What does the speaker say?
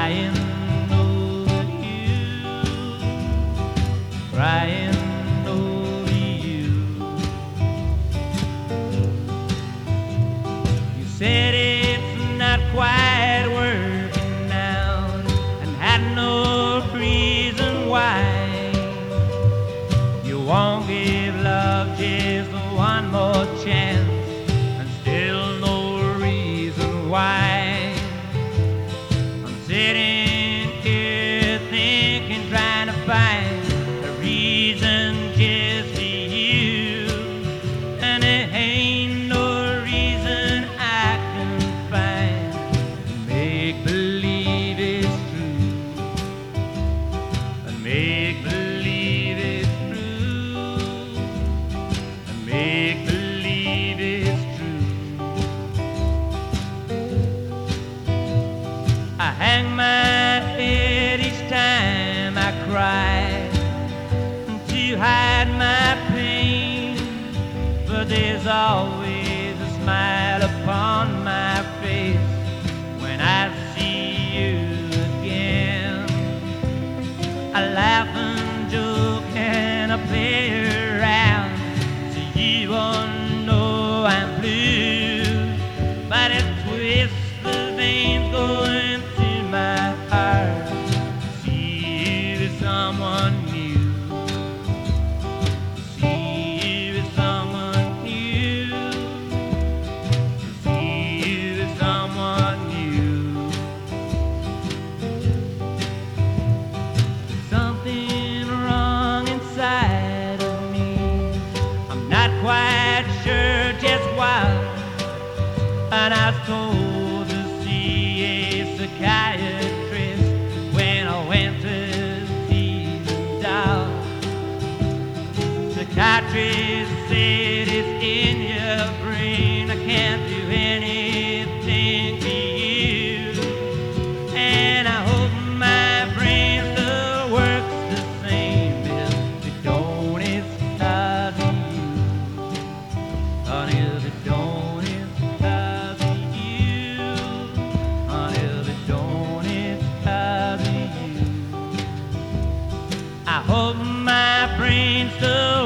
crying over you, crying over you. You said it's not quite working out and had no reason why. You won't give love just one more chance, and still no reason why. I'm sitting here thinking, trying to find a reason just for you, and there ain't no reason I can find. Make believe it's true, and make believe it's true, and make believe it's true. I hang my head each time I cry to hide my pain, but there's always a smile upon my face when I see you again. I laugh and joke and I play around so you won't know I'm blue, but it twists the veins going to my heart to see you as someone new, to see you as someone new, to see you as someone new. Something wrong inside of me, I'm not quite sure just why, and I was told to see a psychiatrist when I went to see the doc. Psychiatrist said it's in your brain, I can't do anything to you, and I hope my brain still works the same. If it don't, it's 'cause of you. Honey, if it don't, it's 'cause of you. Honey, if it don't, it's 'cause of you. I hope my brain still